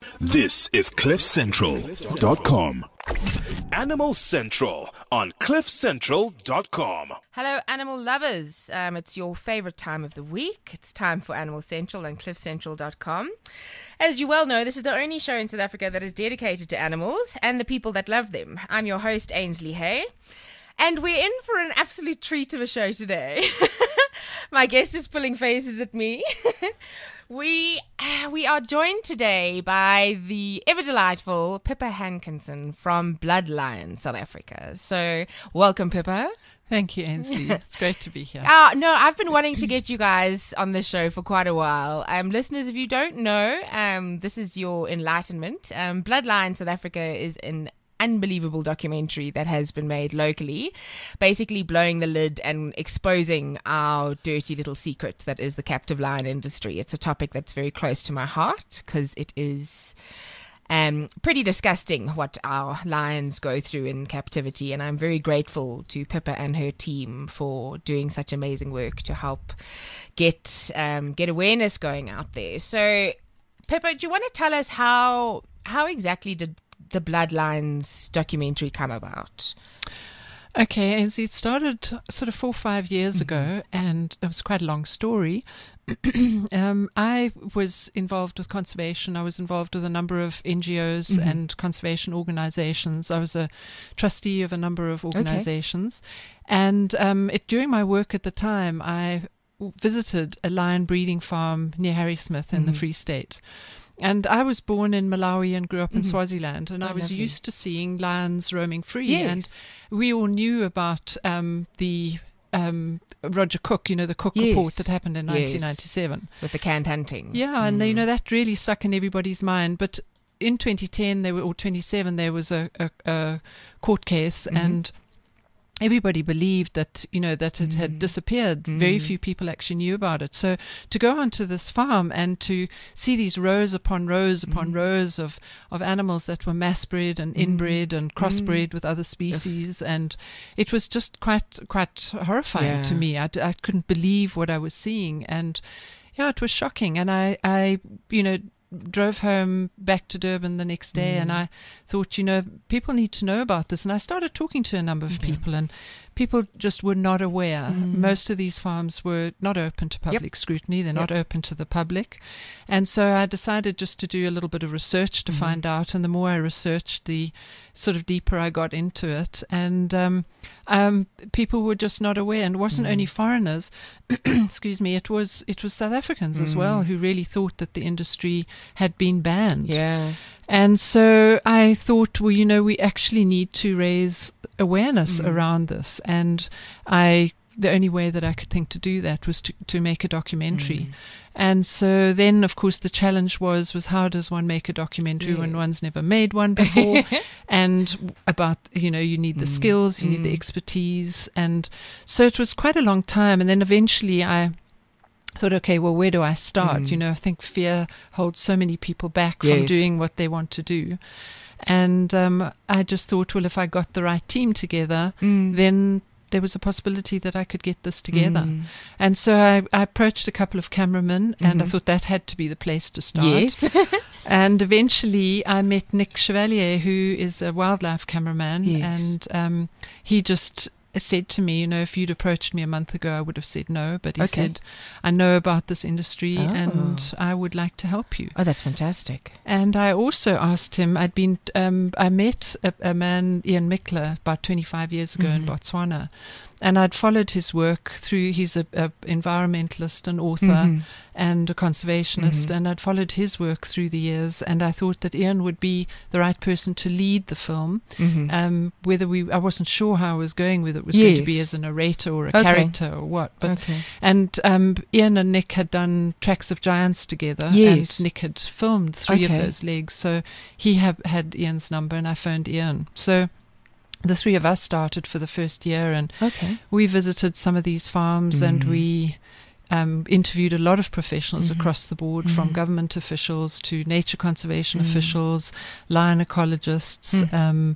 This is CliffCentral.com. Animal Central on CliffCentral.com. Hello, animal lovers. It's your favorite time of the week. It's time for Animal Central on CliffCentral.com. As you well know, this is the only show in South Africa that is dedicated to animals and the people that love them. I'm your host, Ainsley Hay, and we're in for an absolute treat of a show today. My guest is pulling faces at me. We are joined today by the ever delightful Pippa Hankinson from Bloodline, South Africa. So, welcome, Pippa. Thank you, Ainsley. It's great to be here. No, I've been wanting to get you guys on this show for quite a while. Listeners, if you don't know, this is your enlightenment. Bloodline South Africa is an unbelievable documentary that has been made locally, basically blowing the lid and exposing our dirty little secret that is the captive lion industry. It's a topic that's very close to my heart because it is pretty disgusting what our lions go through in captivity, and I'm very grateful to Pippa and her team for doing such amazing work to help get awareness going out there. So, Pippa, do you want to tell us how exactly did the Bloodlines documentary come about? Okay, and it started sort of 4 or 5 years ago, and it was quite a long story. I was involved with conservation. I was involved with a number of NGOs and conservation organizations. I was a trustee of a number of organizations. Okay. And during my work at the time, I visited a lion breeding farm near Harrismith in the Free State. And I was born in Malawi and grew up in Swaziland, and I was used to seeing lions roaming free. Yes. And we all knew about the Roger Cook, the Cook report that happened in 1997. With the canned hunting. Yeah, and that really stuck in everybody's mind. But in 2010, or 27, there was a court case, and everybody believed that, that it had disappeared. Very few people actually knew about it. So to go onto this farm and to see these rows upon rows upon rows of animals that were mass bred and inbred and crossbred with other species, and it was just quite horrifying to me. I couldn't believe what I was seeing, and it was shocking. And I drove home back to Durban the next day, and I thought, people need to know about this. And I started talking to a number of people, and people just were not aware. Most of these farms were not open to public scrutiny. They're not open to the public. And so I decided just to do a little bit of research to find out. And the more I researched, the sort of deeper I got into it. And people were just not aware. And it wasn't only foreigners, excuse me, it was South Africans as well who really thought that the industry had been banned. Yeah. And so I thought, we actually need to raise awareness around this. And the only way that I could think to do that was to make a documentary. And so then, of course, the challenge was how does one make a documentary when one's never made one before? And about, you need the skills, you need the expertise. And so it was quite a long time. And then eventually I thought, okay, well, where do I start? I think fear holds so many people back from doing what they want to do. And I just thought, well, if I got the right team together, then there was a possibility that I could get this together. And so I approached a couple of cameramen, and I thought that had to be the place to start. Yes. And eventually I met Nick Chevalier, who is a wildlife cameraman, and he just said to me, if you'd approached me a month ago, I would have said no. But he said, I know about this industry and I would like to help you. Oh, that's fantastic. And I also asked him, I met a man, Ian Mickler, about 25 years ago in Botswana. And I'd followed his work through, he's a environmentalist, an author, and a conservationist, and I'd followed his work through the years, and I thought that Ian would be the right person to lead the film. I wasn't sure how I was going with it. Was going to be as a narrator or a character or what. But and Ian and Nick had done Tracks of Giants together, and Nick had filmed 3 of those legs, so he had Ian's number, and I phoned Ian. So the 3 of us started for the first year, and we visited some of these farms, and we interviewed a lot of professionals across the board, from government officials to nature conservation officials, lion ecologists,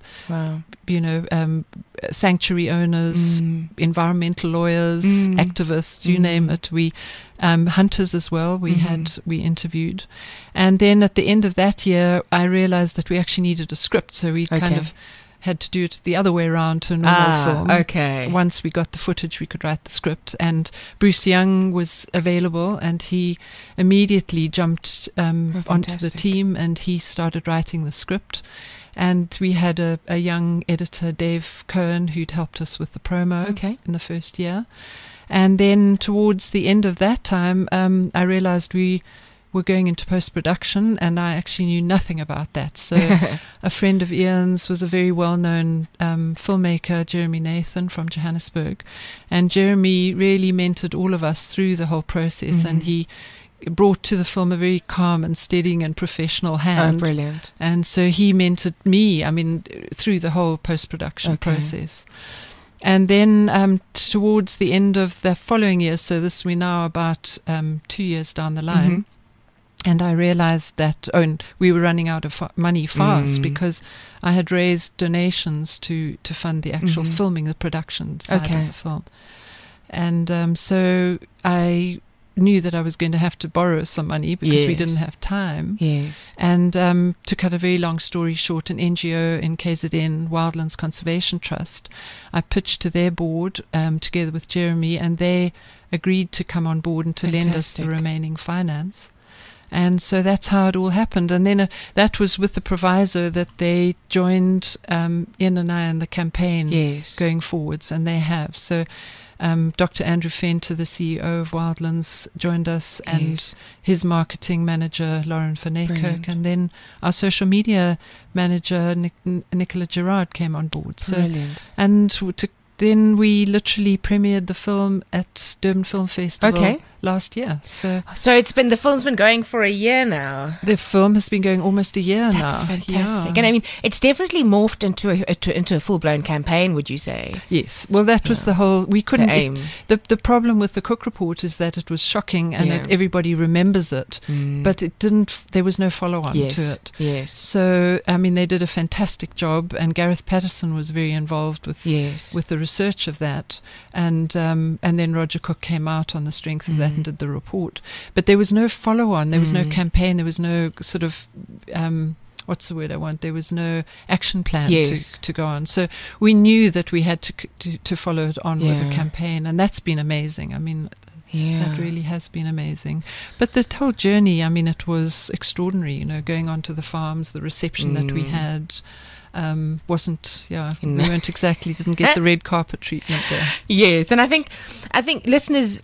sanctuary owners, environmental lawyers, activists, you name it. We hunters as well. We interviewed, and then at the end of that year, I realized that we actually needed a script, so we kind of had to do it the other way around to a normal film. Okay. Once we got the footage, we could write the script, and Bruce Young was available, and he immediately jumped onto the team, and he started writing the script. And we had a young editor, Dave Cohen, who'd helped us with the promo in the first year. And then towards the end of that time, I realized we were going into post-production, and I actually knew nothing about that. So a friend of Ian's was a very well-known filmmaker, Jeremy Nathan from Johannesburg. And Jeremy really mentored all of us through the whole process, and he brought to the film a very calm and steadying and professional hand. Oh, brilliant. And so he mentored me, through the whole post-production process. And then towards the end of the following year, so we're now about 2 years down the line, and I realized that and we were running out of money fast, because I had raised donations to fund the actual filming, the production side of the film. And so I knew that I was going to have to borrow some money because we didn't have time. Yes. And to cut a very long story short, an NGO in KZN, Wildlands Conservation Trust, I pitched to their board together with Jeremy, and they agreed to come on board and to lend us the remaining finance. And so that's how it all happened. And then that was with the proviso that they joined Ian and I in the campaign going forwards, and they have. So Dr. Andrew Fenter, the CEO of Wildlands, joined us, and his marketing manager, Lauren van Niekerk, and then our social media manager, Nicola Gerard, came on board. So, brilliant. And then we literally premiered the film at Durban Film Festival last year. So the film's been going for a year now. The film has been going almost a year now. That's fantastic. And it's definitely morphed into a full-blown campaign, would you say? Yes. Well, that was the whole... We couldn't... The aim. The problem with the Cook Report is that it was shocking, and everybody remembers it, but it didn't... There was no follow-on to it. Yes. So, they did a fantastic job, and Gareth Patterson was very involved with the research of that, and then Roger Cook came out on the strength of that and did the report. But there was no follow-on, there was no campaign, there was no sort of what's the word I want? There was no action plan to go on. So we knew that we had to follow it on with a campaign, and that's been amazing. That really has been amazing. But the whole journey, it was extraordinary, going onto the farms, the reception that we had. We didn't get the red carpet treatment there. Yes, and I think listeners,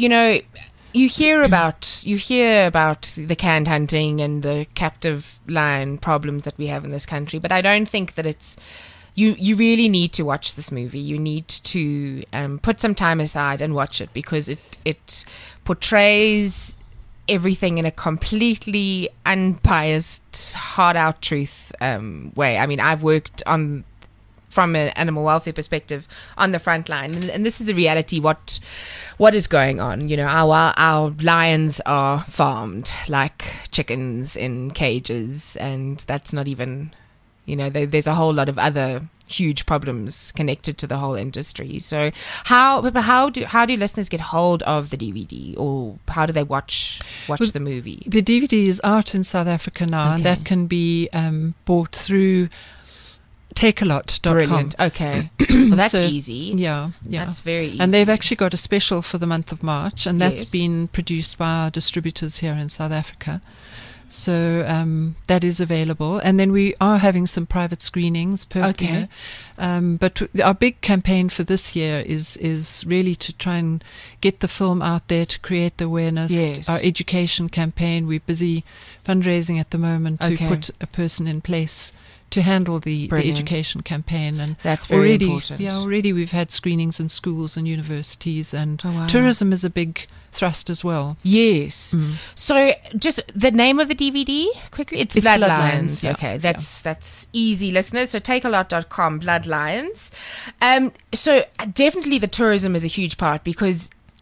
you hear about the canned hunting and the captive lion problems that we have in this country, but I don't think that it's you really need to watch this movie. You need to put some time aside and watch it, because it portrays everything in a completely unbiased, hard-out truth way. I've worked from an animal welfare perspective on the front line, and this is the reality. What is going on? Our lions are farmed like chickens in cages, and that's not even. There's a whole lot of other huge problems connected to the whole industry. So how do listeners get hold of the DVD, or how do they watch the movie? The DVD is out in South Africa now, and that can be bought through takealot.com. Brilliant. Okay. Well, that's easy. Yeah. That's very easy. And they've actually got a special for the month of March, and that's been produced by our distributors here in South Africa. So that is available, and then we are having some private screenings. But our big campaign for this year is really to try and get the film out there, to create the awareness. Yes. Our education campaign, we're busy fundraising at the moment to put a person in place to handle the education campaign, and that's very important. Yeah, already we've had screenings in schools and universities, and tourism is a big thrust as well. Yes. So just the name of the DVD quickly. It's Bloodlines. Yeah. Okay, that's easy, listeners. So takealot.com, Bloodlines. So definitely the tourism is a huge part, because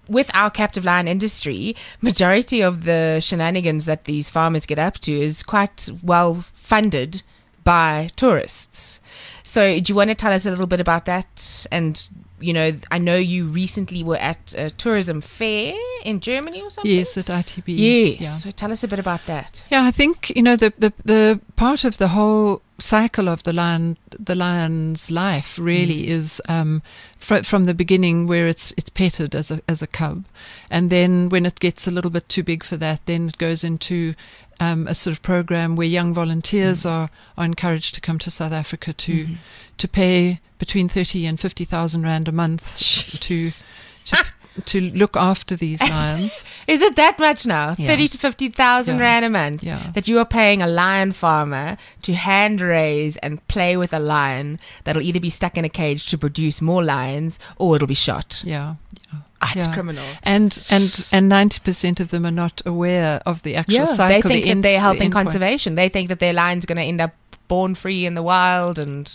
with our captive lion industry, majority of the shenanigans that these farmers get up to is quite well funded by tourists. So do you want to tell us a little bit about that? And, you know, I know you recently were at a tourism fair in Germany or something? Yes, at ITB. Yes. Yeah. So tell us a bit about that. Yeah, I think, you know, the part of the whole cycle of the lion's life really is from the beginning, where it's petted as a cub, and then when it gets a little bit too big for that, then it goes into a sort of program where young volunteers are encouraged to come to South Africa to pay between 30 and 50,000 rand a month to look after these lions. Is it that much now? Yeah. 30 to 50,000 rand a month that you are paying a lion farmer to hand raise and play with a lion that'll either be stuck in a cage to produce more lions or it'll be shot. Yeah. It's criminal. And 90% of them are not aware of the actual cycle. They think that they're helping conservation. They think that their lion's going to end up born free in the wild, and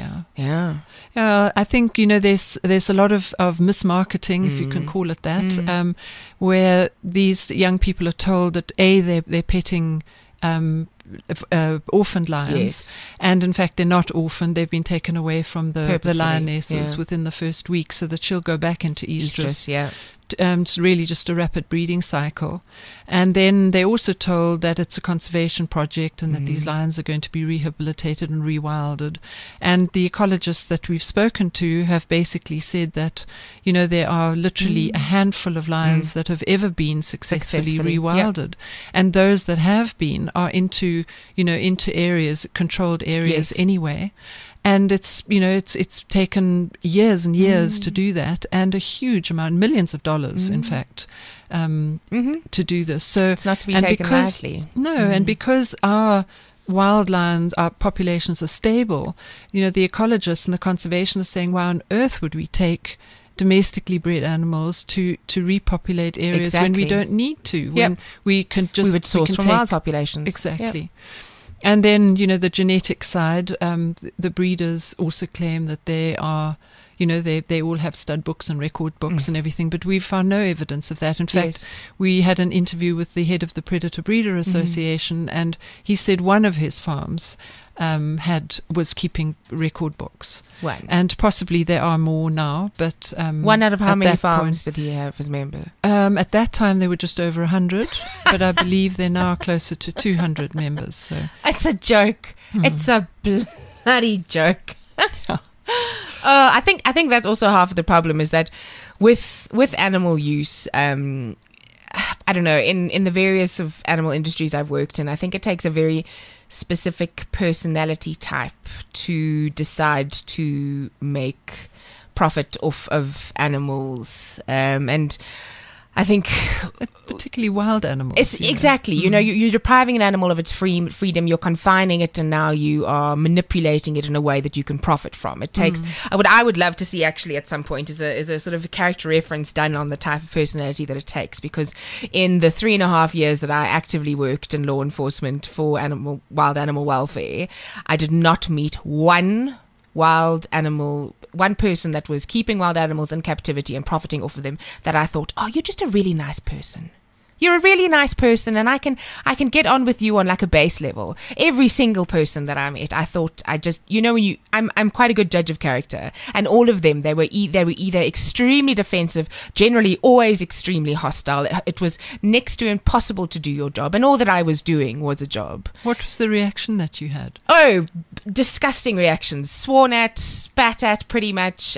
I think, you know, there's a lot of mismarketing, if you can call it that, where these young people are told that they're petting orphaned lions, and in fact they're not orphaned. They've been taken away from the lionesses within the first week, so that she'll go back into estrus. It's really just a rapid breeding cycle. And then they're also told that it's a conservation project and that these lions are going to be rehabilitated and rewilded. And the ecologists that we've spoken to have basically said that, you know, there are literally a handful of lions that have ever been successfully rewilded. And those that have been are into areas, controlled areas anyway. And it's taken years and years to do that, and a huge amount, millions of dollars, in fact, to do this. So it's not to be taken lightly. No, and because our wild lions, our populations are stable, you know, the ecologists and the conservationists are saying, why on earth would we take domestically bred animals to repopulate areas when we don't need to, when we can just... We would source from wild populations. Exactly. Yep. And then, you know, the genetic side, the breeders also claim that they are, you know, they all have stud books and record books and everything, but we've found no evidence of that. In fact, we had an interview with the head of the Predator Breeder Association, and he said one of his farms was keeping record books. And possibly there are more now, but one out of how many farms did he have as member? At that time there were just over 100, but I believe they're now closer to 200 members. So it's a joke. It's a bloody joke. I think that's also half of the problem, is that with animal use, I don't know, in the various of animal industries I've worked in, I think it takes a very specific personality type to decide to make profit off of animals, and I think particularly wild animals. Exactly. You know, you're depriving an animal of its freedom. You're confining it, and now you are manipulating it in a way that you can profit from. It takes. I would love to see actually at some point is a sort of a character reference done on the type of personality that it takes. Because in the 3.5 years that I actively worked in law enforcement for wild animal welfare, I did not meet one person that was keeping wild animals in captivity and profiting off of them that I thought, oh, you're just a really nice person. You're a really nice person, and I can get on with you on like a base level. Every single person that I met, I thought, I'm quite a good judge of character, and all of them, they were either extremely defensive, generally always extremely hostile. It was next to impossible to do your job, and all that I was doing was a job. What was the reaction that you had? Oh, disgusting reactions. Sworn at, spat at, pretty much.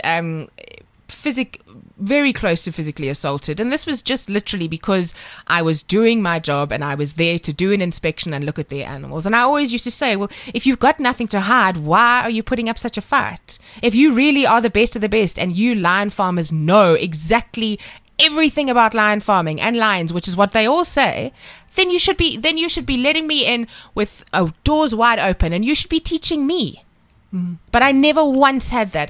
Very close to physically assaulted, and this was just literally because I was doing my job and I was there to do an inspection and look at their animals. And I always used to say, well, if you've got nothing to hide, why are you putting up such a fight? If you really are the best of the best, and you lion farmers know exactly everything about lion farming and lions, which is what they all say, then you should be letting me in with doors wide open, and you should be teaching me. But I never once had that.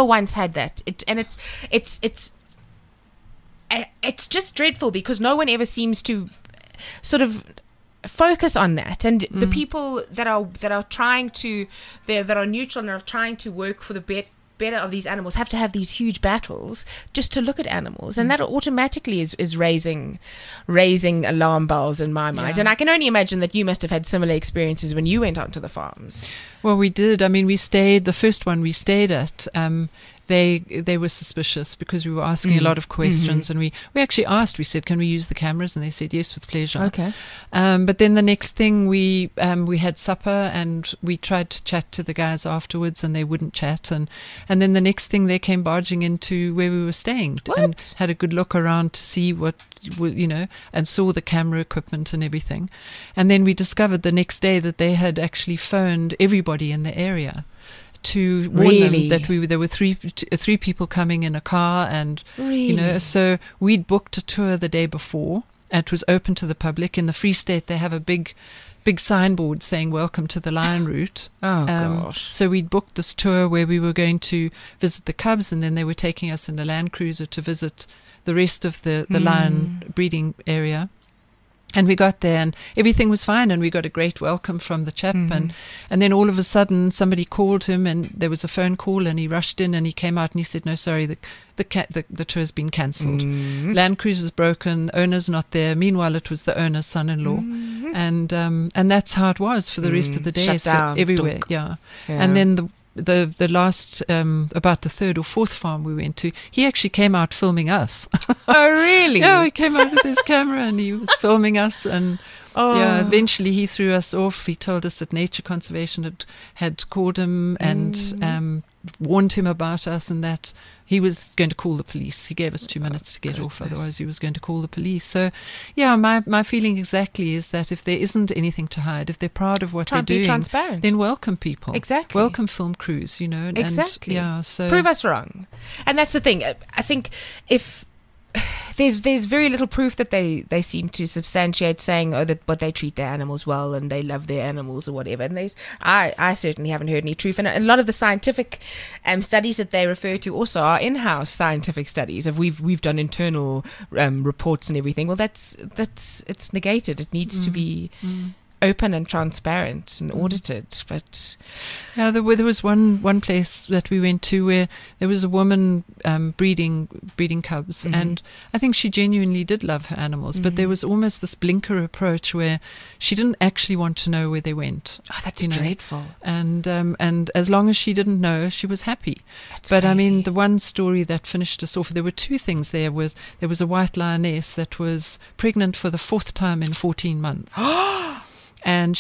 It's just dreadful, because no one ever seems to sort of focus on that. And the people that are trying to, that are neutral and are trying to work for the better of these animals have to have these huge battles just to look at animals, and that automatically is raising alarm bells in my mind. Yeah. And I can only imagine that you must have had similar experiences when you went onto the farms. Well, we did. I mean, the first one we stayed at, they were suspicious because we were asking a lot of questions, and we actually asked, we said, can we use the cameras? And they said, yes, with pleasure. Okay. But then the next thing, we had supper, and we tried to chat to the guys afterwards, and they wouldn't chat. And then the next thing, they came barging into where we were staying and had a good look around to see what, and saw the camera equipment and everything. And then we discovered the next day that they had actually phoned everybody in the area to warn them that there were three people coming in a car, and so we'd booked a tour the day before. It was open to the public. In the Free State, they have a big signboard saying "Welcome to the Lion Route." Gosh! So we'd booked this tour where we were going to visit the cubs, and then they were taking us in a Land Cruiser to visit the rest of the lion breeding area. And we got there and everything was fine, and we got a great welcome from the chap. And then all of a sudden somebody called him, and there was a phone call, and he rushed in and he came out and he said, no, sorry, the tour's been cancelled. Land Cruiser's broken, owner's not there. Meanwhile, it was the owner's son-in-law. And that's how it was for the rest of the day. Shut down. So everywhere, yeah. And then the last about the third or fourth farm we went to, he actually came out filming us. Oh, really? Yeah, he came out with his camera and he was filming us, and eventually he threw us off. He told us that Nature Conservation had called him and warned him about us, and that he was going to call the police. He gave us 2 minutes to get off, otherwise he was going to call the police. So, yeah, my feeling exactly is that if there isn't anything to hide, if they're proud of what they're doing, transparent. then welcome people. Exactly. Welcome film crews, Exactly. And, so prove us wrong. And that's the thing. I think if there's very little proof that they seem to substantiate saying but they treat their animals well and they love their animals or whatever, and I certainly haven't heard any truth. And a lot of the scientific studies that they refer to also are in-house scientific studies of we've done internal reports and everything. Well, that's it's negated. It needs to be open and transparent and audited. But yeah, there was one place that we went to where there was a woman breeding cubs, and I think she genuinely did love her animals, but there was almost this blinker approach where she didn't actually want to know where they went. Oh, that's dreadful. And as long as she didn't know, she was happy. But crazy. I mean, the one story that finished us off, there were two things there. There was a white lioness that was pregnant for the fourth time in 14 months. And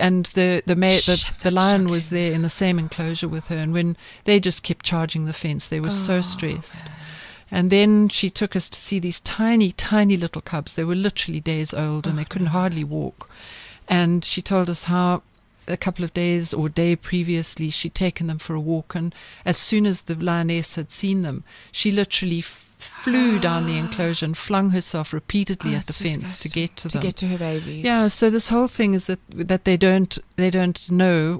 the lion was there in the same enclosure with her, and when they just kept charging the fence, they were so stressed. And then she took us to see these tiny, tiny little cubs. They were literally days old, and they couldn't hardly walk. And she told us how a couple of days or day previously she'd taken them for a walk, and as soon as the lioness had seen them, she literally flew down the enclosure and flung herself repeatedly at the fence to get to them. To get to her babies. Yeah, so this whole thing is that they don't know,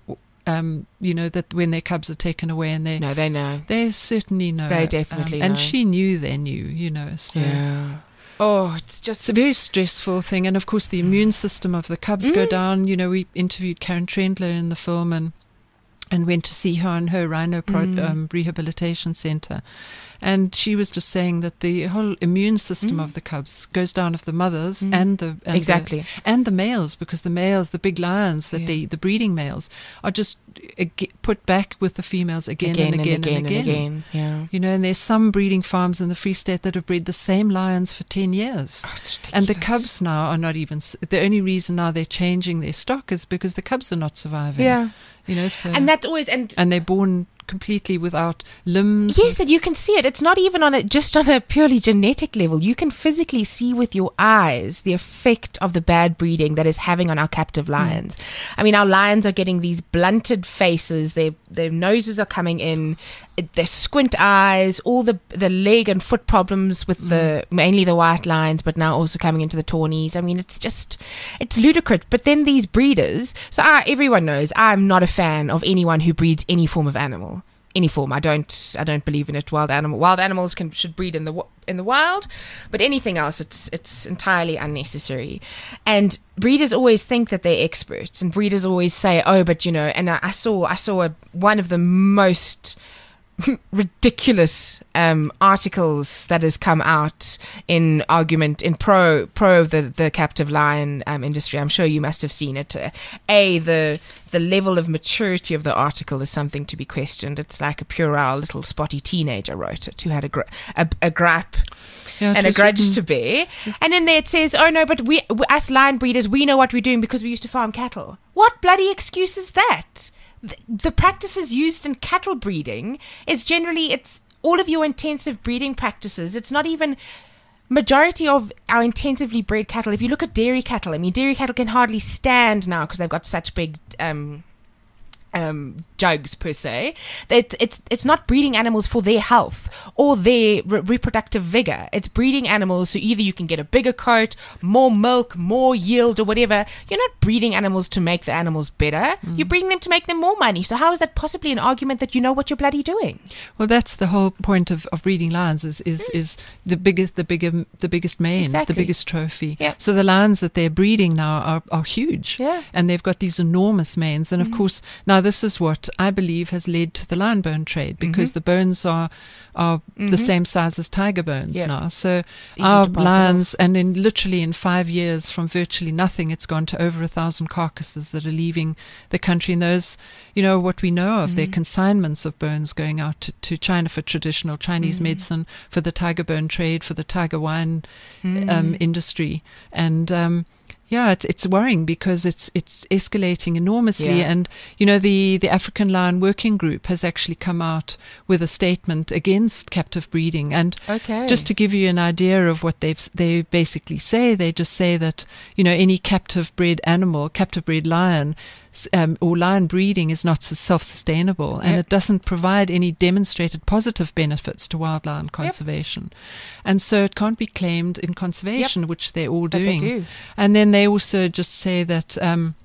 that when their cubs are taken away, and they know. They certainly know. They definitely know. And she knew they knew, so. Yeah. Oh, it's a very stressful thing. And of course the immune system of the cubs go down. We interviewed Karen Trendler in the film and went to see her on her rhino rehabilitation center. And she was just saying that the whole immune system of the cubs goes down of the mothers and the males, because the males, the big lions, that the breeding males are just put back with the females again and again. Yeah. And there's some breeding farms in the Free State that have bred the same lions for 10 years. Oh, it's ridiculous. And the cubs now are not even. The only reason now they're changing their stock is because the cubs are not surviving. Yeah. So, and that's always and they're born completely without limbs. Yes, and you can see it. It's not even just on a purely genetic level. You can physically see with your eyes the effect of the bad breeding that is having on our captive lions. I mean, our lions are getting these blunted faces. Their noses are coming in. Their squint eyes, all the leg and foot problems with mainly the white lions, but now also coming into the tawnies. I mean, it's ludicrous. But then these breeders, so everyone knows I'm not a fan of anyone who breeds any form of animal. Any form. I don't believe in it. Wild animals should breed in the wild, but anything else, it's entirely unnecessary. And breeders always think that they're experts, and breeders always say, "Oh, but and I saw one of the most ridiculous articles that has come out in argument in pro of the captive lion industry. I'm sure you must have seen it. The level of maturity of the article is something to be questioned. It's like a puerile little spotty teenager wrote it who had a gripe and a grudge to bear. And in there it says, oh no, but us lion breeders, we know what we're doing because we used to farm cattle. What bloody excuse is that? The practices used in cattle breeding is generally, it's all of your intensive breeding practices. It's not even majority of our intensively bred cattle. If you look at dairy cattle, I mean, dairy cattle can hardly stand now because they've got such big jugs per se. It's not breeding animals for their health or their reproductive vigor. It's breeding animals so either you can get a bigger coat, more milk, more yield, or whatever. You're not breeding animals to make the animals better. You're breeding them to make them more money. So how is that possibly an argument that you know what you're bloody doing? Well, that's the whole point of breeding lions is the biggest mane, Exactly. the biggest trophy. Yep. So the lions that they're breeding now are huge. Yeah. And they've got these enormous manes. And of course, now this is what I believe has led to the lion bone trade, because the bones are the same size as tiger bones now. So our lions, and literally in 5 years, from virtually nothing, it's gone to over 1,000 carcasses that are leaving the country. And those, what we know of, they're consignments of bones going out to China for traditional Chinese medicine, for the tiger bone trade, for the tiger wine industry. And it's worrying because it's escalating enormously. Yeah. And the African Lion Working Group has actually come out with a statement against captive breeding. And just to give you an idea of what they basically say, they just say that any captive bred lion or lion breeding is not self-sustainable, and it doesn't provide any demonstrated positive benefits to wild lion conservation. And so it can't be claimed in conservation, which they're all doing. They do. And then they also just say that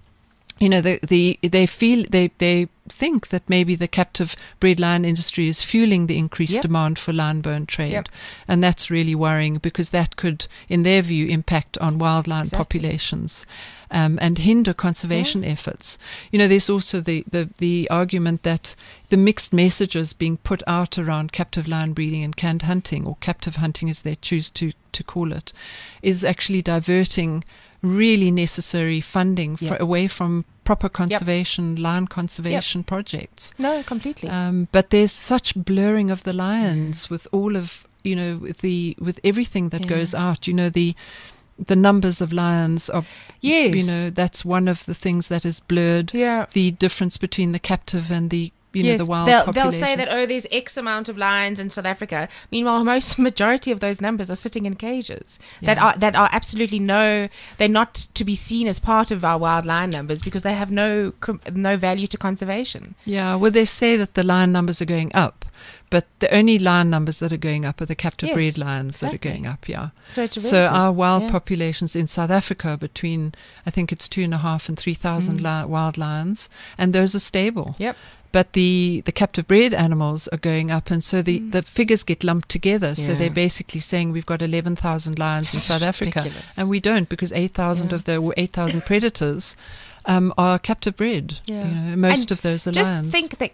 they think that maybe the captive bred lion industry is fueling the increased demand for lion bone trade. And that's really worrying, because that could, in their view, impact on wild lion populations and hinder conservation efforts. There's also the argument that the mixed messages being put out around captive lion breeding and canned hunting, or captive hunting as they choose to call it, is actually diverting really necessary funding away from proper conservation, lion conservation projects. No, completely. But there's such blurring of the lions with all of, with everything that goes out. The numbers of lions are, that's one of the things that is blurred. Yeah. The difference between the captive and the the wild population. They'll say that, there's X amount of lions in South Africa. Meanwhile, majority of those numbers are sitting in cages that are absolutely they're not to be seen as part of our wild lion numbers, because they have no value to conservation. Yeah, well, they say that the lion numbers are going up, but the only lion numbers that are going up are the captive bred lions that are going up. So our wild populations in South Africa, between, I think it's 2,500 and 3,000 wild lions, and those are stable. Yep. But the captive bred animals are going up, and so the figures get lumped together. So they're basically saying we've got 11,000 lions in South Africa, and we don't, because 8,000 of the 8,000 predators are captive bred. Most of those are lions. Just think that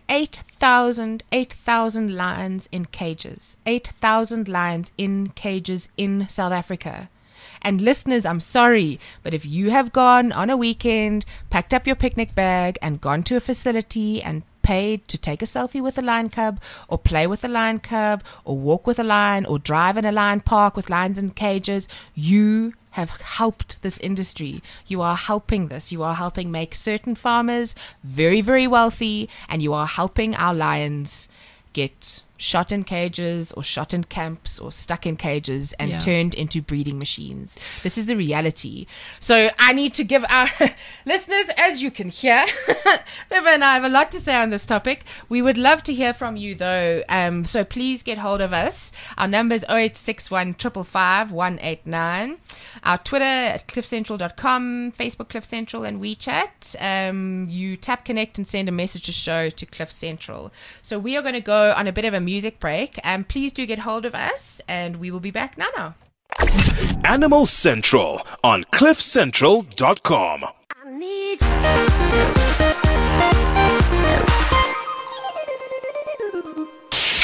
8,000 lions in cages. 8,000 lions in cages in South Africa. And listeners, I'm sorry, but if you have gone on a weekend, packed up your picnic bag and gone to a facility and paid to take a selfie with a lion cub, or play with a lion cub, or walk with a lion, or drive in a lion park with lions in cages, you have helped this industry. You are helping this. You are helping make certain farmers very, very wealthy, and you are helping our lions get shot in cages, or shot in camps, or stuck in cages and turned into breeding machines. This is the reality. So I need to give our listeners, as you can hear, Viva and I have a lot to say on this topic. We would love to hear from you, though. So please get hold of us. Our number is 0861 555 189. Our Twitter at cliffcentral.com, Facebook Cliff Central, and WeChat. You tap connect and send a message to show to Cliff Central. So we are going to go on a bit of a music break, and please do get hold of us, and we will be back now. Animal Central on cliffcentral.com. I need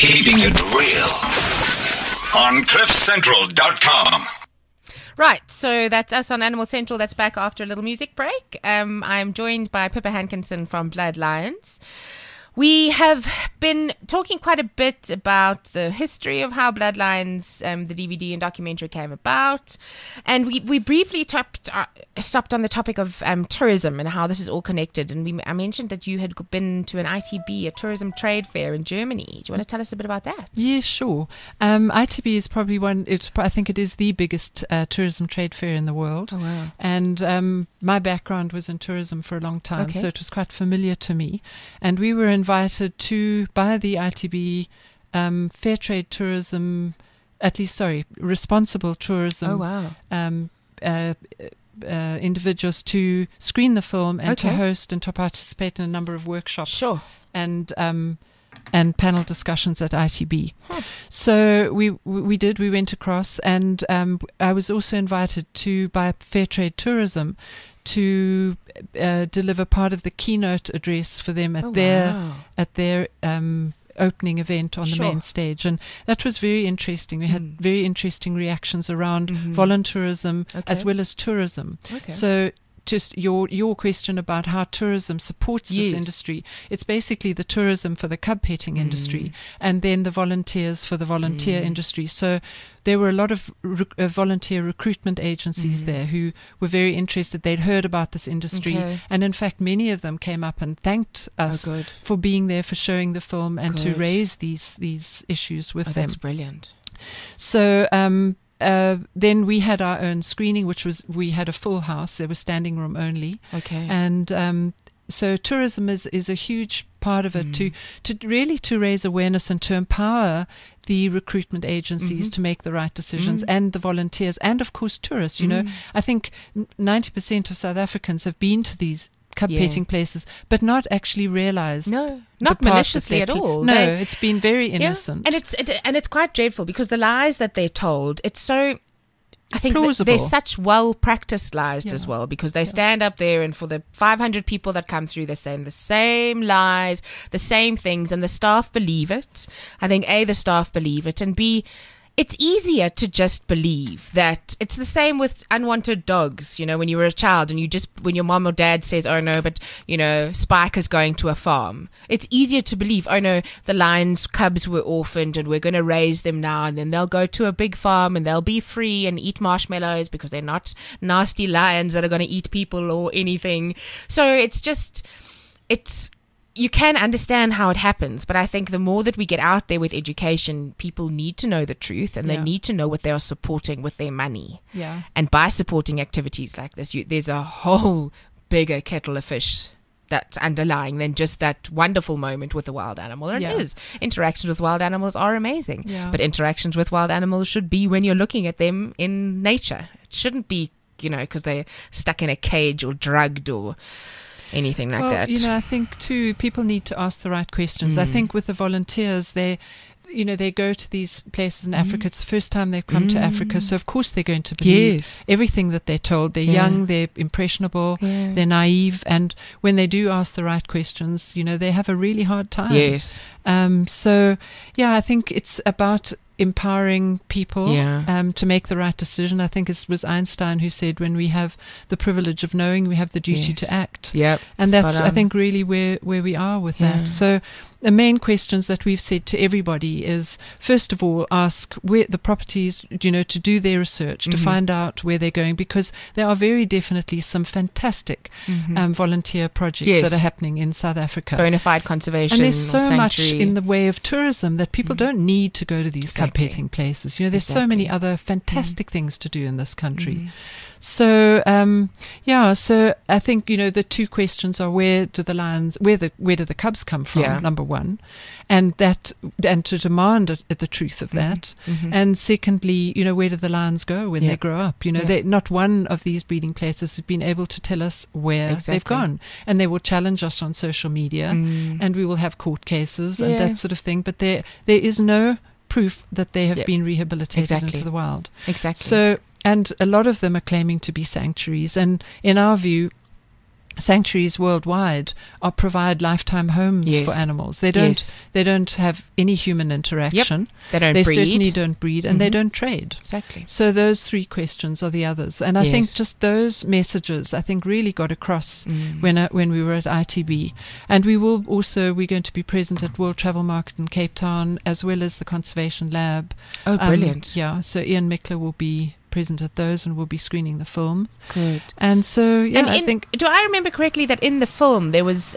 Keeping it real on CliffCentral.com. Right, so that's us on Animal Central. That's back after a little music break. I'm joined by Pippa Hankinson from Blood Lions. We have been talking quite a bit about the history of how Blood Lions, the DVD and documentary, came about. And we briefly stopped on the topic of tourism and how this is all connected. And I mentioned that you had been to an ITB, a tourism trade fair in Germany. Do you want to tell us a bit about that? Yeah, sure. ITB is probably I think it is the biggest tourism trade fair in the world. Oh, wow. And my background was in tourism for a long time, Okay. so it was quite familiar to me. And we were invited by the ITB fair trade tourism, responsible tourism. Oh, wow. Individuals to screen the film and to Okay. host and to participate in a number of workshops. Sure. And panel discussions at ITB. So we went across, and I was also invited by Fairtrade Tourism to deliver part of the keynote address for them at their opening event on the Sure. main stage, and that was very interesting. We had very interesting reactions around voluntourism as well as tourism. Okay. So just your question about how tourism supports this Yes. industry. It's basically the tourism for the cub petting industry, and then the volunteers for the volunteer industry. So there were a lot of volunteer recruitment agencies there who were very interested. They'd heard about this industry, Okay. and in fact many of them came up and thanked us good. for being there, for showing the film, and to Good. raise these issues with Oh, them. that's brilliant. So then we had our own screening, we had a full house. There was standing room only. Okay. And so tourism is a huge part of it, to raise awareness and to empower the recruitment agencies to make the right decisions, and the volunteers, and of course tourists. You know, I think 90% of South Africans have been to these cub Yeah. petting places, but not actually realised. No, the not part that maliciously they at play. all. No, They- it's been very innocent. Yeah. And it's quite dreadful because the lies that they're told, it's so. I think plausible. they're such well practiced lies Yeah. as well, because they stand up there, and for the 500 people that come through, they're saying the same lies, the same things, and the staff believe it. I think the staff believe it, and it's easier to just believe that. It's the same with unwanted dogs. You know, when you were a child and when your mom or dad says, oh no, but you know, Spike is going to a farm. It's easier to believe, oh no, the lion's cubs were orphaned and we're going to raise them now, and then they'll go to a big farm and they'll be free and eat marshmallows because they're not nasty lions that are going to eat people or anything. So you can understand how it happens, but I think the more that we get out there with education, people need to know the truth, and they Yeah. need to know what they are supporting with their money. Yeah. And by supporting activities like this, there's a whole bigger kettle of fish that's underlying than just that wonderful moment with the wild animal. And Yeah. it is. Interactions with wild animals are amazing. Yeah. But interactions with wild animals should be when you're looking at them in nature. It shouldn't be, because they're stuck in a cage or drugged or anything like that. I think too, people need to ask the right questions. I think with the volunteers, they go to these places in Africa. It's the first time they've come to Africa, so of course they're going to believe Yes. everything that they're told. They're young, they're impressionable, Yeah. they're naive, and when they do ask the right questions, they have a really hard time. Yes. So I think it's about empowering people to make the right decision. I think it was Einstein who said, when we have the privilege of knowing, we have the duty Yes. to act. Yep. And Spot that's, I on. think, really where we are with Yeah. that. So the main questions that we've said to everybody is, first of all, ask where the properties, to do their research, to find out where they're going, because there are very definitely some fantastic volunteer projects Yes. that are happening in South Africa. Bona fide conservation. And there's so much sanctuary. in the way of tourism that people don't need to go to these cub Exactly. petting places. There's so Exactly. many other fantastic things to do in this country. So, so I think, the two questions are, where do the the cubs come from, Yeah. number one, and to demand the truth of that. And secondly, where do the lions go when Yeah. they grow up? Not one of these breeding places has been able to tell us where they've Exactly. gone. And they will challenge us on social media, and we will have court cases and Yeah. that sort of thing. But there is no proof that they have Yep. been rehabilitated Exactly. into the wild. Exactly. So, and a lot of them are claiming to be sanctuaries. And in our view, sanctuaries worldwide provide lifetime homes Yes. for animals. They don't. Yes. They don't have any human interaction. They don't They breed. certainly don't breed, and they don't trade. Exactly. So those three questions are the others, and I think Yes. just those messages, I think, really got across when we were at ITB, and we're going to be present at World Travel Market in Cape Town as well as the Conservation Lab. Oh, brilliant. Yeah, so Ian Mickler will be present at those, and we'll be screening the film. Good. And so, yeah, And I think. do I remember correctly that in the film there was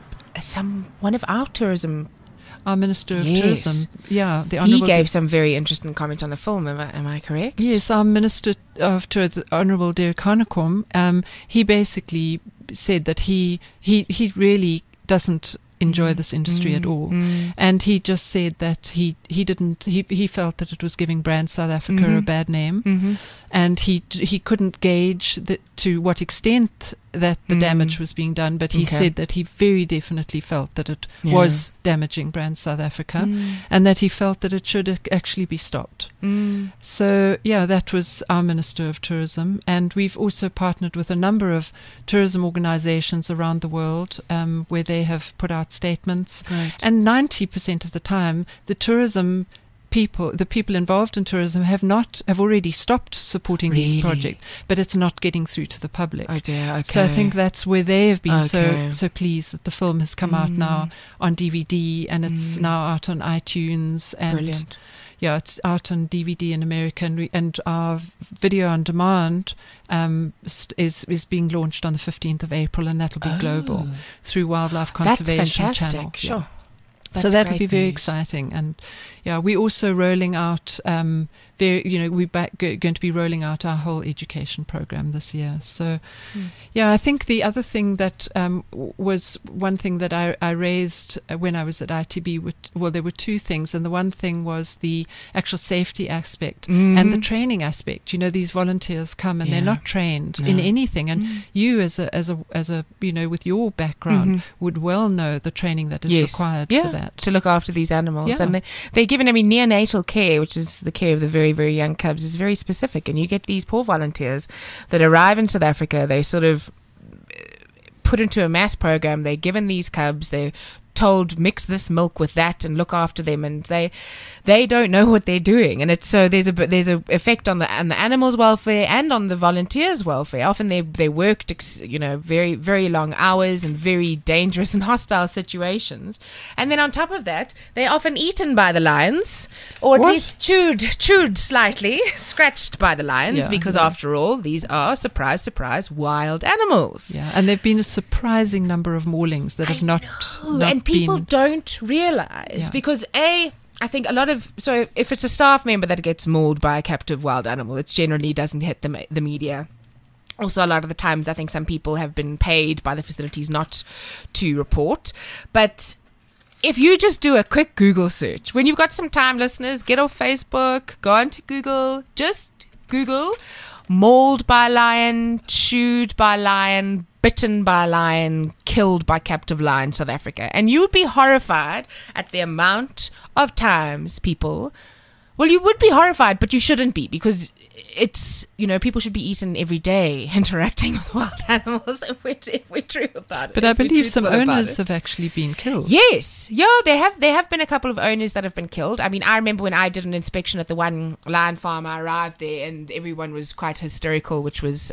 one of our tourism? Our Minister of Yes. Tourism, the He Honourable gave some very interesting comments on the film. Am I correct? Yes, our Minister of Tourism, Honourable Derek Hanekom, he basically said that he really doesn't enjoy this industry at all, and he just said that he felt that it was giving Brand South Africa a bad name, and he couldn't gauge to what extent that the damage was being done, but he said that he very definitely felt that it was damaging Brand South Africa, and that he felt that it should actually be stopped. So that was our Minister of Tourism, and we've also partnered with a number of tourism organizations around the world, where they have put out statements. Great. And 90% of the time the people involved in tourism have already stopped supporting these Really? projects, but it's not getting through to the public. Oh dear. Okay. So I think that's where they have been Okay. so pleased that the film has come out now on DVD, and it's now out on iTunes, and Brilliant. it's out on DVD in America, and our video on demand is being launched on the 15th of April, and that'll be global through Wildlife That's Conservation fantastic. Channel. Yeah. Sure. So That's that'll be great very news. exciting, and we're also rolling out. We're going to be rolling out our whole education program this year. So, I think the other thing that was one thing that I raised when I was at ITB. There were two things, and the one thing was the actual safety aspect and the training aspect. These volunteers come and they're not trained in anything, and you as a with your background would well know the training that is required for that. To look after these animals. Yeah. And they're given, neonatal care, which is the care of the very, very young cubs, is very specific. And you get these poor volunteers that arrive in South Africa. They sort of put into a mass program. They're given these cubs. They're told mix this milk with that and look after them, and they don't know what they're doing, and there's a effect on the animals' welfare and on the volunteers' welfare. Often they worked very, very long hours and very dangerous and hostile situations, and then on top of that they're often eaten by the lions, or at least chewed slightly, scratched by the lions, because after all these are, surprise surprise, wild animals. And there've been a surprising number of maulings that have not and people been. don't realize, because I think so if it's a staff member that gets mauled by a captive wild animal, it generally doesn't hit the media. Also, a lot of the times I think some people have been paid by the facilities not to report. But if you just do a quick Google search, when you've got some time, listeners, get off Facebook, go onto Google, just Google mauled by lion, chewed by lion, bitten by lion, killed by captive lion, South Africa. And you would be horrified at the amount of times people... Well, you would be horrified, but you shouldn't be, because it's, people should be eaten every day interacting with wild animals, if we're true about it. But I believe some owners have actually been killed. Yes. Yeah, there have been a couple of owners that have been killed. I remember when I did an inspection at the one lion farm, I arrived there and everyone was quite hysterical, which was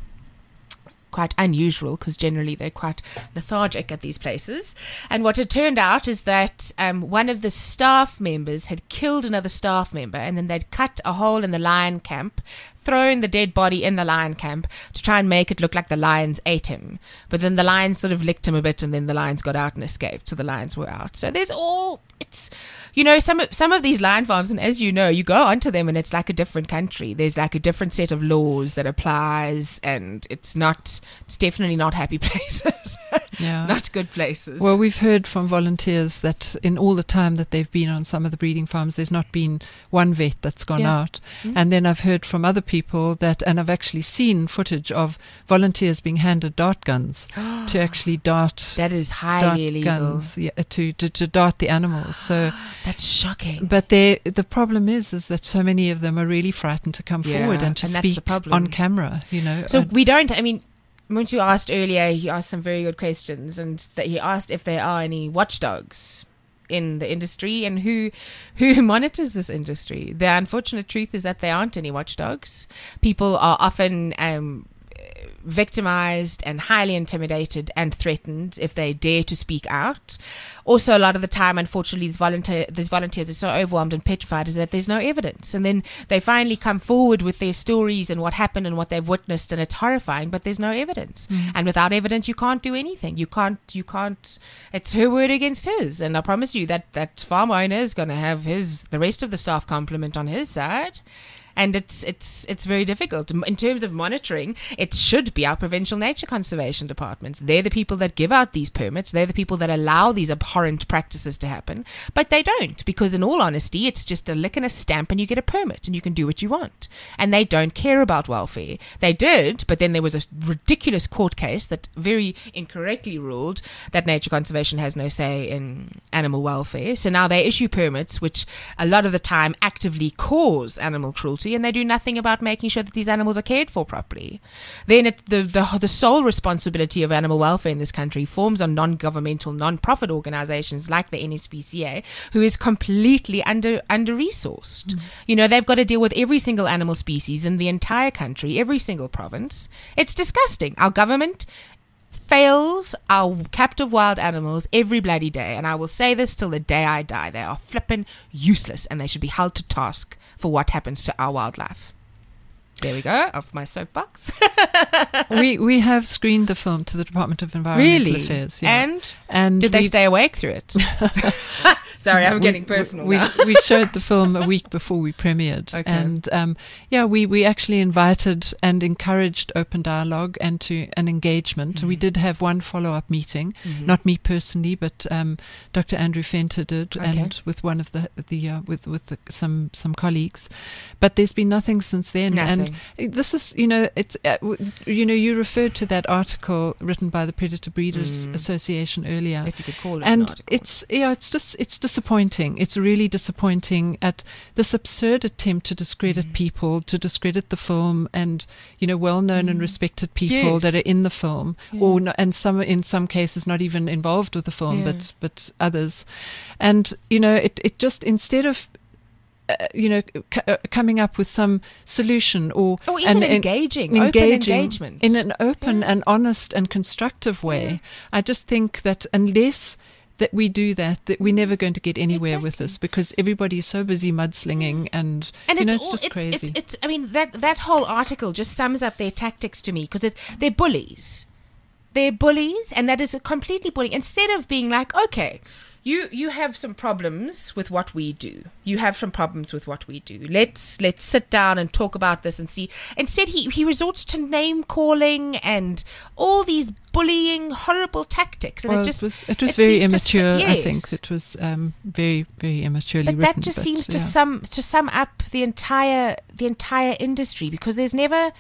quite unusual, because generally they're quite lethargic at these places. And what had turned out is that one of the staff members had killed another staff member, and then they'd cut a hole in the lion camp, thrown the dead body in the lion camp to try and make it look like the lions ate him. But then the lions sort of licked him a bit, and then the lions got out and escaped. So the lions were out. So it's some of these lion farms, and as you know, you go onto them and it's like a different country. There's like a different set of laws that applies, and it's definitely not happy places. Not good places. Well, we've heard from volunteers that in all the time that they've been on some of the breeding farms, there's not been one vet that's gone out. And then I've heard from other people and I've actually seen footage of volunteers being handed dart guns to actually dart. That is highly illegal. Guns, to dart the animals. So that's shocking. But the problem is that so many of them are really frightened to come forward and to speak on camera. So we don't. Muntu asked earlier, he asked some very good questions, and that he asked if there are any watchdogs in the industry and who monitors this industry. The unfortunate truth is that there aren't any watchdogs. People are often victimized and highly intimidated and threatened if they dare to speak out. Also, a lot of the time, unfortunately, these volunteers are so overwhelmed and petrified is that there's no evidence, and then they finally come forward with their stories and what happened and what they've witnessed, and it's horrifying, but there's no evidence. And without evidence, you can't do anything. You can't. It's her word against his, and I promise you that farm owner is going to have the rest of the staff complement on his side. And it's very difficult. In terms of monitoring, it should be our provincial nature conservation departments. They're the people that give out these permits. They're the people that allow these abhorrent practices to happen. But they don't, because in all honesty, it's just a lick and a stamp and you get a permit and you can do what you want. And they don't care about welfare. They did, but then there was a ridiculous court case that very incorrectly ruled that nature conservation has no say in animal welfare. So now they issue permits, which a lot of the time actively cause animal cruelty, and they do nothing about making sure that these animals are cared for properly. Then the sole responsibility of animal welfare in this country forms on non-governmental, non-profit organizations like the NSPCA, who is completely under-resourced. You know, they've got to deal with every single animal species in the entire country, every single province. It's disgusting. Our government fails our captive wild animals every bloody day, and I will say this till the day I die. They are flippin' useless, and they should be held to task for what happens to our wildlife. There we go, off my soapbox. we have screened the film to the Department of Environmental Really? Affairs. Yeah. And did they stay awake through it? Sorry, I'm getting personal now. We showed the film a week before we premiered. Okay. And we actually invited and encouraged open dialogue and an engagement. We did have one follow-up meeting, not me personally, but Dr. Andrew Fenter did, and with one of some colleagues. But there's been nothing since then. Nothing. And this is, it's you referred to that article written by the Predator Breeders Association earlier. If you could call it and an article. It's disappointing. It's really disappointing at this absurd attempt to discredit people, to discredit the film, and well-known and respected people that are in the film, or in some cases not even involved with the film, but others, and it just, instead of coming up with some solution or even engaging open engagement in an open and honest and constructive way. I just think that unless that we do that we're never going to get anywhere with this, because everybody is so busy mudslinging and it's just crazy. I mean, that whole article just sums up their tactics to me, because they're bullies. They're bullies, and that is completely bullying. Instead of being like, okay, You have some problems with what we do. Let's sit down and talk about this and see. Instead, he resorts to name calling and all these bullying, horrible tactics. And it was very immature. I think it was very, very immaturely written. That just seems to sum up the entire industry, because there's never.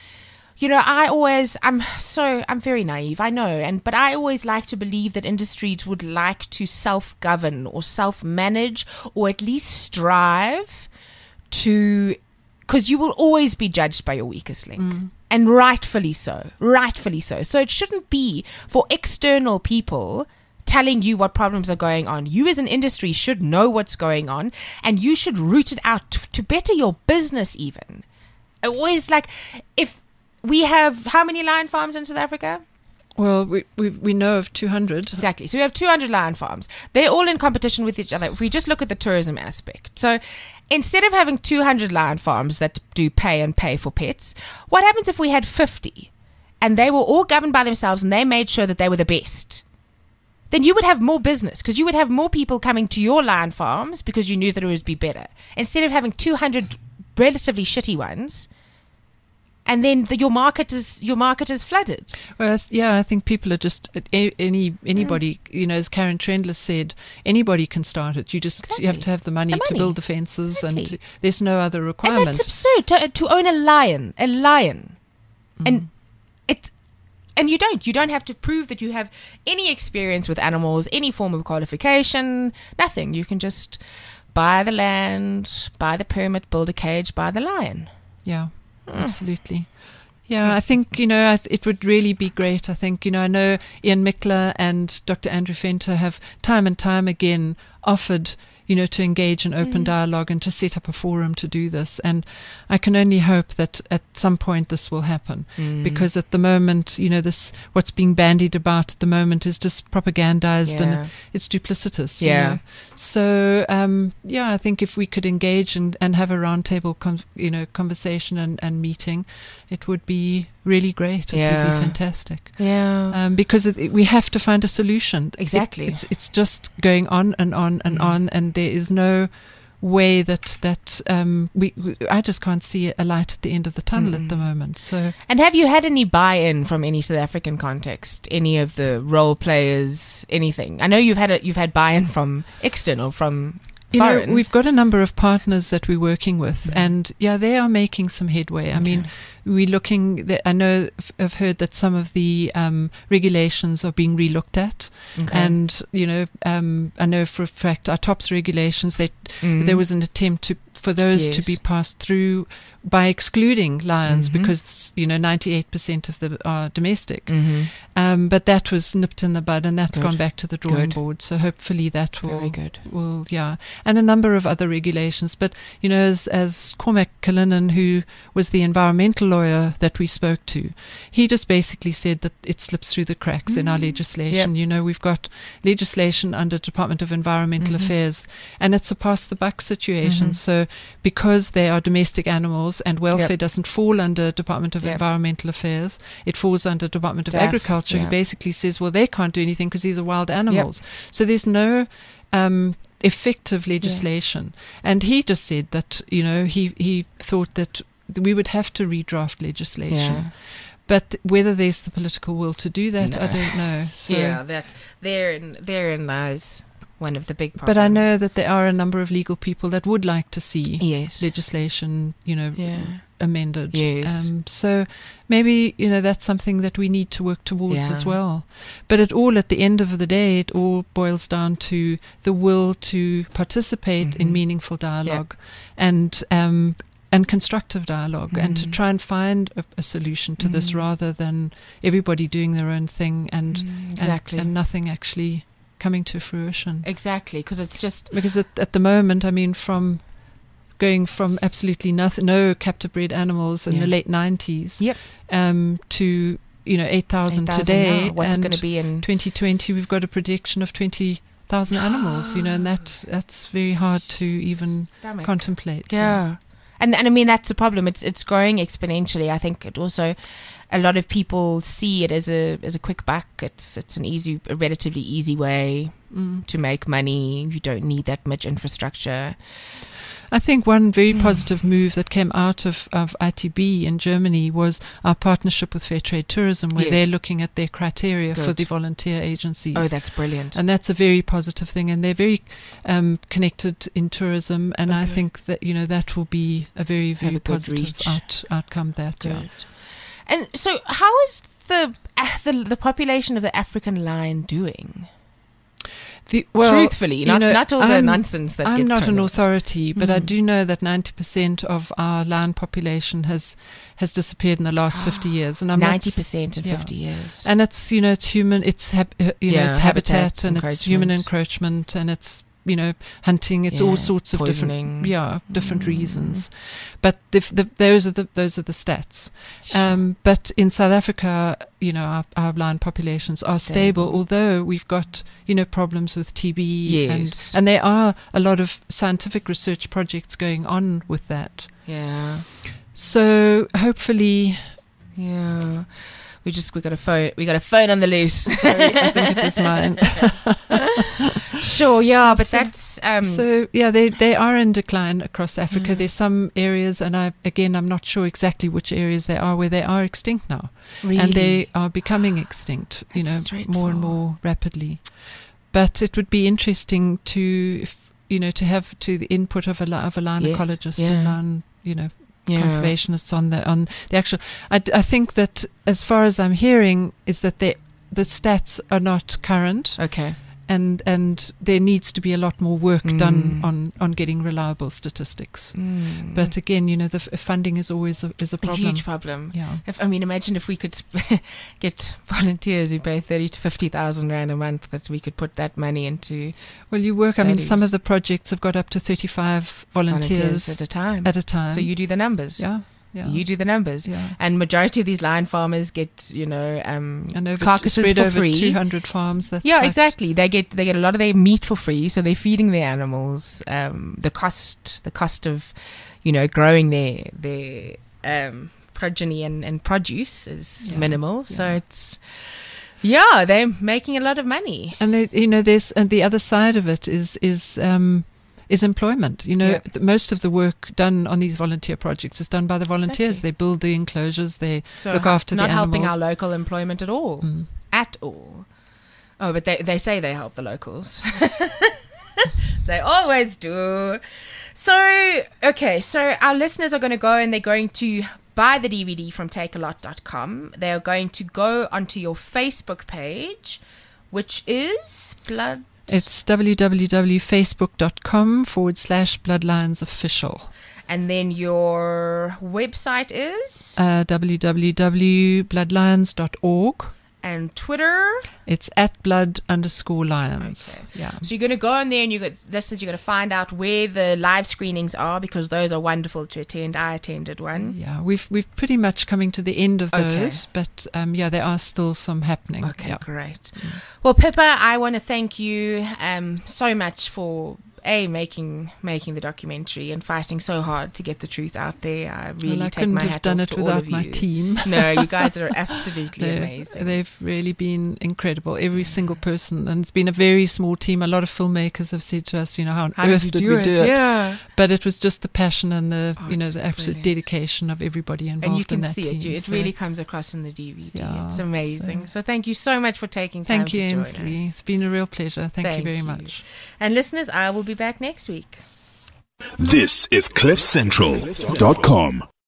I'm very naive, I know, but I always like to believe that industries would like to self-govern or self-manage, or at least strive to, because you will always be judged by your weakest link, and rightfully so. So it shouldn't be for external people telling you what problems are going on. You as an industry should know what's going on, and you should root it out to better your business even. Always, like, if we have how many lion farms in South Africa? Well, we know of 200. Exactly. So we have 200 lion farms. They're all in competition with each other. If we just look at the tourism aspect. So instead of having 200 lion farms that do pay for pets, what happens if we had 50 and they were all governed by themselves and they made sure that they were the best? Then you would have more business, because you would have more people coming to your lion farms because you knew that it would be better. Instead of having 200 relatively shitty ones, and then your market is flooded. Well, I think people are just anybody. As Karen Trendler said, anybody can start it. You have to have the money to build the fences, and there's no other requirement. And that's absurd to own a lion, and you don't have to prove that you have any experience with animals, any form of qualification, nothing. You can just buy the land, buy the permit, build a cage, buy the lion. Yeah. Absolutely. Yeah, I think, it would really be great. I think, I know Ian Mickler and Dr. Andrew Fenter have time and time again offered, to engage in open dialogue and to set up a forum to do this. And I can only hope that at some point this will happen, because at the moment, this what's being bandied about at the moment is just propagandized and it's duplicitous. Yeah. So, I think if we could engage and have a roundtable, conversation and meeting, it would be really great. It would be fantastic. Yeah. Because we have to find a solution. Exactly. It's just going on and on and on, and there is no way that I just can't see a light at the end of the tunnel at the moment. So, and have you had any buy-in from any South African context? Any of the role players? Anything? I know you've had buy-in from external, from foreign. We've got a number of partners that we're working with, and they are making some headway. I mean, we're looking. I know I've heard that some of the regulations are being relooked at, and I know for a fact our TOPS regulations that there was an attempt for those to be passed through by excluding lions, because 98% of them are domestic. But that was nipped in the bud, and that's gone back to the drawing board. So hopefully that will and a number of other regulations. But as Cormac Cullinan, who was the environmental lawyer that we spoke to, he just basically said that it slips through the cracks in our legislation. We've got legislation under Department of Environmental Affairs, and it's a pass the buck situation. So because they are domestic animals and welfare doesn't fall under Department of Environmental Affairs, it falls under Department of Agriculture, who basically says, well, they can't do anything because these are wild animals. So there's no effective legislation. And he just said that, he thought that we would have to redraft legislation. But whether there's the political will to do that, I don't know. So, that therein lies one of the big problems. But I know that there are a number of legal people that would like to see legislation, amended. So maybe, that's something that we need to work towards as well. But at the end of the day, it all boils down to the will to participate in meaningful dialogue and constructive dialogue, and to try and find a solution to this, rather than everybody doing their own thing and nothing actually coming to fruition. Exactly, because at the moment, I mean, from going from absolutely no captive bred animals in the late 90s to 8,000 today, now. What's going to be in 2020? We've got a prediction of 20,000 animals, and that's very hard to even contemplate. And I mean, that's the problem. It's growing exponentially. I think it also, a lot of people see it as a quick buck. It's a relatively easy way to make money. You don't need that much infrastructure. I think one very positive move that came out of ITB in Germany was our partnership with Fair Trade Tourism, where they're looking at their criteria for the volunteer agencies. Oh, that's brilliant. And that's a very positive thing. And they're very connected in tourism. And I think that, that will be a very, very positive outcome there. Good. And so how is the population of the African lion doing? Truthfully, not all the nonsense that I'm gets not thrown an out. authority, but I do know that 90% of our lion population has disappeared in the last 50 years, and 90% in 50 years. And it's it's human, it's it's habitat and it's human encroachment, and it's hunting. It's all sorts of poisoning. different reasons. But those are the stats. But in South Africa, our lion populations are stable, although we've got problems with TB, and there are a lot of scientific research projects going on with that. So hopefully, we got a phone on the loose. Sorry, I think it was mine. Sure, but that's they are in decline across Africa. There's some areas, and I'm not sure exactly which areas they are, where they are extinct now, and they are becoming extinct, more and more rapidly. But it would be interesting to have the input of a lion ecologist and lion, conservationists on the actual. I think that, as far as I'm hearing, is that the stats are not current. Okay. and there needs to be a lot more work done on getting reliable statistics. But again, the funding is always a problem. A huge problem. Yeah. Imagine if we could get volunteers who pay 30 to 50,000 rand a month, that we could put that money into. Well, you work. studies. Some of the projects have got up to 35 volunteers at a time. So you do the numbers. Yeah. You do the numbers. Yeah. And majority of these lion farmers get, and carcasses spread for over free. 200 farms. That's Yeah, quite- exactly. They get a lot of their meat for free, so they're feeding their animals. The cost of, growing their progeny and produce is minimal. So it's they're making a lot of money. And there's and the other side of it is employment. Most of the work done on these volunteer projects is done by the volunteers. Exactly. They build the enclosures. They So look after the it's not helping animals. our local employment at all. At all. Oh, but they say they help the locals. They always do. So our listeners are going to go and they're going to buy the DVD from takealot.com. They are going to go onto your Facebook page, which is Blood. It's www.facebook.com/bloodlinesofficial. And then your website is? www.bloodlions.org. And Twitter? It's @blood_lions. Okay. Yeah. So you're going to go on there and you're going to find out where the live screenings are, because those are wonderful to attend. I attended one. Yeah, we've pretty much coming to the end of Okay. those, but there are still some happening. Okay, Yeah. great. Well, Pippa, I want to thank you so much for making the documentary and fighting so hard to get the truth out there. I really I take couldn't my have hat done off it to all without of my you. team. No, you guys are absolutely amazing. They've really been incredible, every single person, and it's been a very small team. A lot of filmmakers have said to us, how on earth did we do it? Yeah. But it was just the passion and the it's the absolute brilliant. dedication of everybody involved And you can in that see team. it. It So really comes across in the DVD. Yeah, It's amazing. So thank you so much for taking time thank you, to join Ainsley. us. It's been a real pleasure. Thank you Thank very you. much. And listeners, I will be back next week. This is CliffCentral.com.